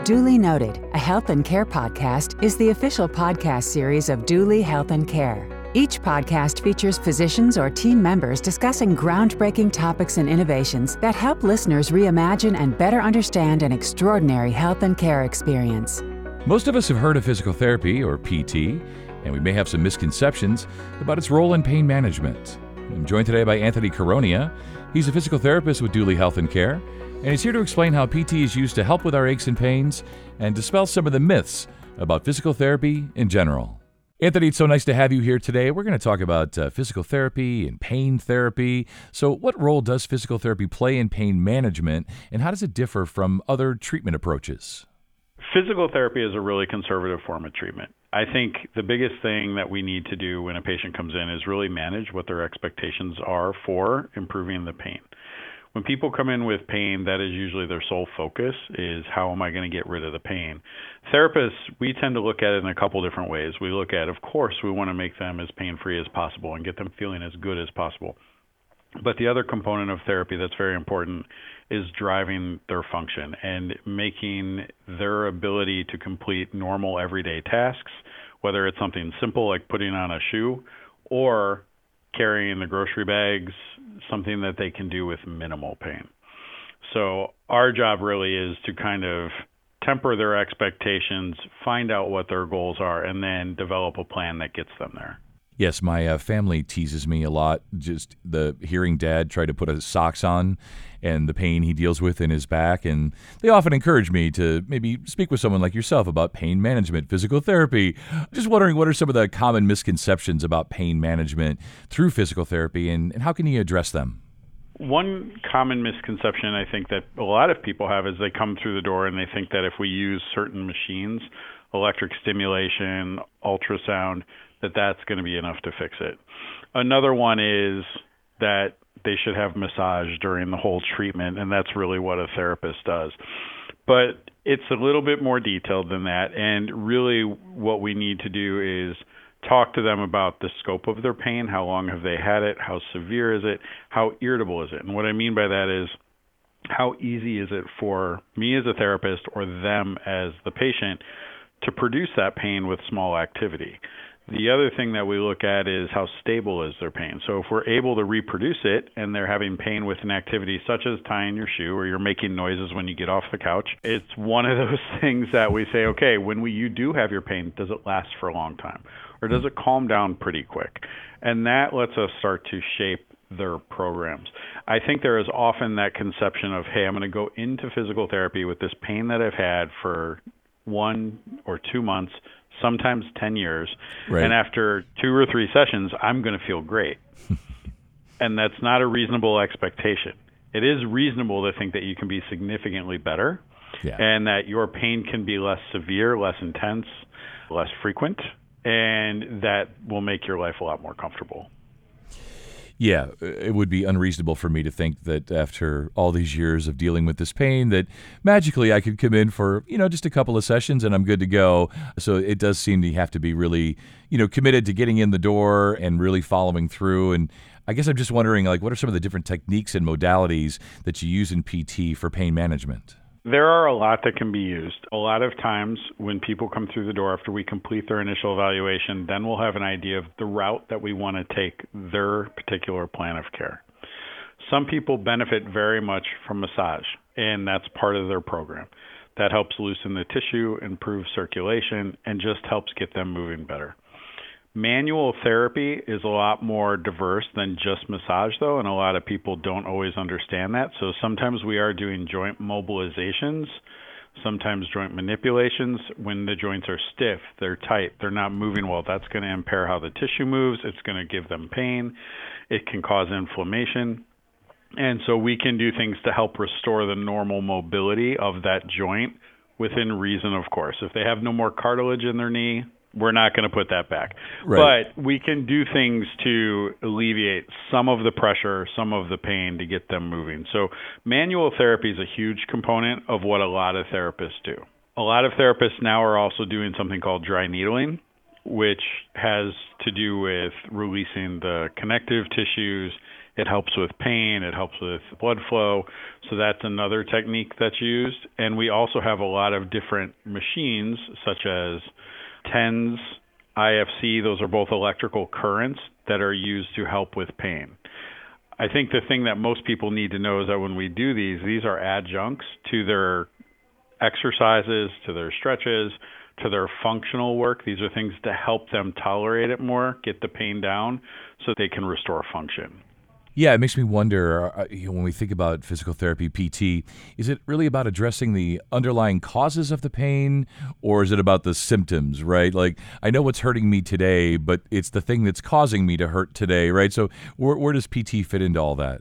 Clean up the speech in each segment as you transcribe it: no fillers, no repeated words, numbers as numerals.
Duly Noted, a health and care podcast, is the official podcast series of Duly Health and Care. Each podcast features physicians or team members discussing groundbreaking topics and innovations that help listeners reimagine and better understand an extraordinary health and care experience. Most of us have heard of physical therapy, or PT, and we may have some misconceptions about its role in pain management. I'm joined today by Anthony Caronia. He's a physical therapist with Duly Health and Care, and he's here to explain how PT is used to help with our aches and pains and dispel some of the myths about physical therapy in general. Anthony, it's so nice to have you here today. We're going to talk about physical therapy and pain therapy. So what role does physical therapy play in pain management, and how does it differ from other treatment approaches? Physical therapy is a really conservative form of treatment. I think the biggest thing that we need to do when a patient comes in is really manage what their expectations are for improving the pain. When people come in with pain, that is usually their sole focus is how am I going to get rid of the pain? Therapists, we tend to look at it in a couple different ways. We look at, of course, we want to make them as pain-free as possible and get them feeling as good as possible. But the other component of therapy that's very important is driving their function and making their ability to complete normal everyday tasks, whether it's something simple like putting on a shoe or carrying the grocery bags, something that they can do with minimal pain. So our job really is to kind of temper their expectations, find out what their goals are, and then develop a plan that gets them there. Yes, my family teases me a lot, just the hearing Dad try to put his socks on and the pain he deals with in his back. And they often encourage me to maybe speak with someone like yourself about pain management, physical therapy. Just wondering, what are some of the common misconceptions about pain management through physical therapy, and how can you address them? One common misconception I think that a lot of people have is they come through the door and they think that if we use certain machines, electric stimulation, ultrasound, that's going to be enough to fix it. Another one is that they should have massage during the whole treatment, and that's really what a therapist does. But it's a little bit more detailed than that, and really what we need to do is talk to them about the scope of their pain, how long have they had it, how severe is it, how irritable is it. And what I mean by that is how easy is it for me as a therapist or them as the patient to produce that pain with small activity. The other thing that we look at is how stable is their pain. So if we're able to reproduce it and they're having pain with an activity such as tying your shoe or you're making noises when you get off the couch, it's one of those things that we say, okay, when you do have your pain, does it last for a long time? Or does it calm down pretty quick? And that lets us start to shape their programs. I think there is often that conception of, hey, I'm going to go into physical therapy with this pain that I've had for 1 or 2 months, sometimes 10 years. Right. And after 2 or 3 sessions, I'm going to feel great. And that's not a reasonable expectation. It is reasonable to think that you can be significantly better and that your pain can be less severe, less intense, less frequent, and that will make your life a lot more comfortable. Yeah, it would be unreasonable for me to think that after all these years of dealing with this pain that magically I could come in for, just a couple of sessions and I'm good to go. So it does seem to have to be really, committed to getting in the door and really following through. And I guess I'm just wondering, what are some of the different techniques and modalities that you use in PT for pain management? There are a lot that can be used. A lot of times when people come through the door after we complete their initial evaluation, then we'll have an idea of the route that we want to take their particular plan of care. Some people benefit very much from massage, and that's part of their program. That helps loosen the tissue, improve circulation, and just helps get them moving better. Manual therapy is a lot more diverse than just massage, though, and a lot of people don't always understand that. So sometimes we are doing joint mobilizations, sometimes joint manipulations. When the joints are stiff, they're tight, they're not moving well, that's going to impair how the tissue moves. It's going to give them pain. It can cause inflammation. And so we can do things to help restore the normal mobility of that joint within reason, of course. If they have no more cartilage in their knee, we're not going to put that back. Right. But we can do things to alleviate some of the pressure, some of the pain to get them moving. So manual therapy is a huge component of what a lot of therapists do. A lot of therapists now are also doing something called dry needling, which has to do with releasing the connective tissues. It helps with pain. It helps with blood flow. So that's another technique that's used. And we also have a lot of different machines, such as TENS, IFC. Those are both electrical currents that are used to help with pain. I think the thing that most people need to know is that when we do these are adjuncts to their exercises, to their stretches, to their functional work. These are things to help them tolerate it more, get the pain down, so they can restore function. Yeah, it makes me wonder, when we think about physical therapy, PT, is it really about addressing the underlying causes of the pain, or is it about the symptoms, right? Like, I know what's hurting me today, but it's the thing that's causing me to hurt today, right? So where does PT fit into all that?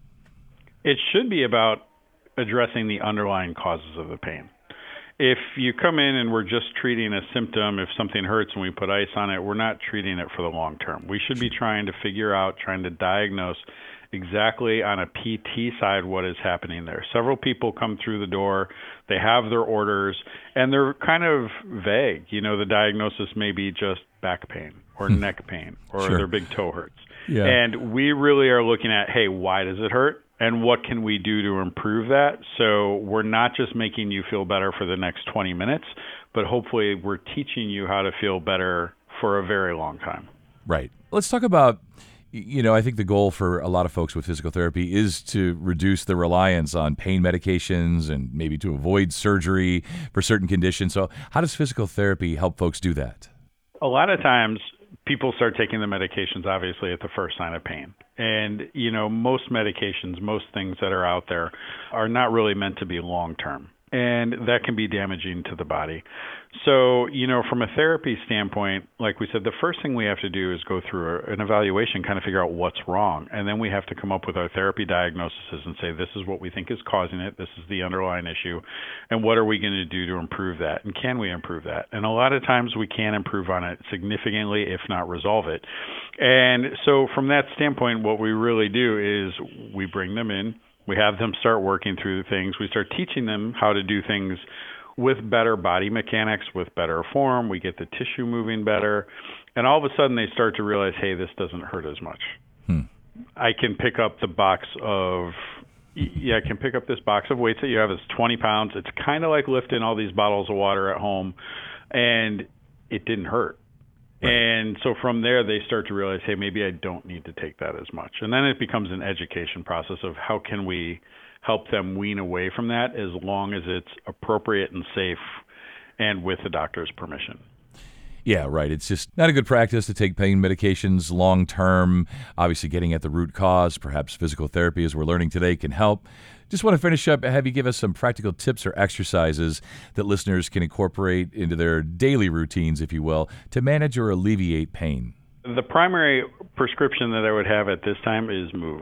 It should be about addressing the underlying causes of the pain. If you come in and we're just treating a symptom, if something hurts and we put ice on it, we're not treating it for the long term. We should be trying to diagnose exactly on a PT side what is happening there. Several people come through the door, they have their orders, and they're kind of vague. The diagnosis may be just back pain or neck pain or their big toe hurts. Yeah. And we really are looking at, hey, why does it hurt? And what can we do to improve that? So we're not just making you feel better for the next 20 minutes, but hopefully we're teaching you how to feel better for a very long time. Right. Let's talk about, I think the goal for a lot of folks with physical therapy is to reduce the reliance on pain medications and maybe to avoid surgery for certain conditions. So how does physical therapy help folks do that? A lot of times people start taking the medications, obviously, at the first sign of pain. And, most medications, most things that are out there are not really meant to be long-term. And that can be damaging to the body. So, from a therapy standpoint, like we said, the first thing we have to do is go through an evaluation, kind of figure out what's wrong. And then we have to come up with our therapy diagnoses and say, this is what we think is causing it. This is the underlying issue. And what are we going to do to improve that? And can we improve that? And a lot of times we can improve on it significantly, if not resolve it. And so from that standpoint, what we really do is we bring them in. We have them start working through things. We start teaching them how to do things with better body mechanics, with better form. We get the tissue moving better. And all of a sudden they start to realize, hey, this doesn't hurt as much. I can pick up the box of, I can pick up this box of weights that you have. It's 20 pounds. It's kind of like lifting all these bottles of water at home. And it didn't hurt. Right. And so from there, they start to realize, hey, maybe I don't need to take that as much. And then it becomes an education process of how can we help them wean away from that as long as it's appropriate and safe and with the doctor's permission. Yeah, right. It's just not a good practice to take pain medications long term. Obviously, getting at the root cause, perhaps physical therapy, as we're learning today, can help. Just want to finish up, have you give us some practical tips or exercises that listeners can incorporate into their daily routines, if you will, to manage or alleviate pain. The primary prescription that I would have at this time is move.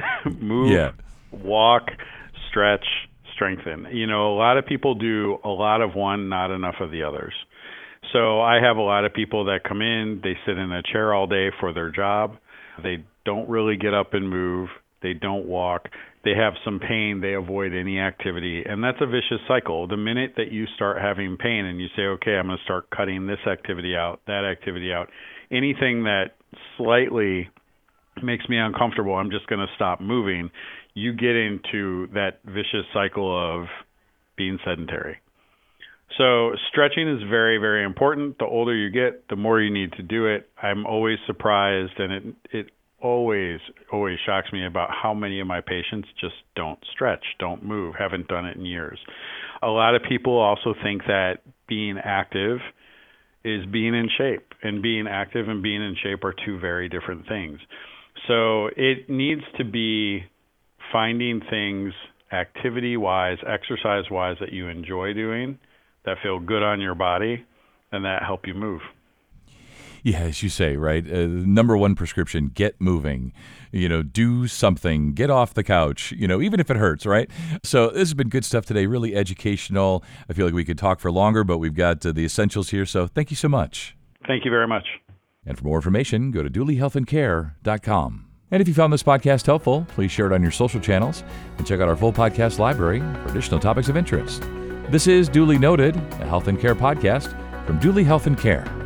Walk, stretch, strengthen. A lot of people do a lot of one, not enough of the others. So I have a lot of people that come in, they sit in a chair all day for their job. They don't really get up and move. They don't walk. They have some pain. They avoid any activity. And that's a vicious cycle. The minute that you start having pain and you say, okay, I'm going to start cutting this activity out, that activity out, anything that slightly makes me uncomfortable, I'm just going to stop moving, you get into that vicious cycle of being sedentary. So stretching is very, very important. The older you get, the more you need to do it. I'm always surprised, and it always shocks me about how many of my patients just don't stretch, don't move, haven't done it in years. A lot of people also think that being active is being in shape, and being active and being in shape are two very different things. So it needs to be finding things activity-wise, exercise-wise that you enjoy doing, that feel good on your body, and that help you move. Yeah, as you say, right? Number one prescription, get moving. Do something. Get off the couch, even if it hurts, right? So this has been good stuff today, really educational. I feel like we could talk for longer, but we've got the essentials here. So thank you so much. Thank you very much. And for more information, go to DooleyHealthAndCare.com. And if you found this podcast helpful, please share it on your social channels and check out our full podcast library for additional topics of interest. This is Duly Noted, a health and care podcast from Dooley Health and Care.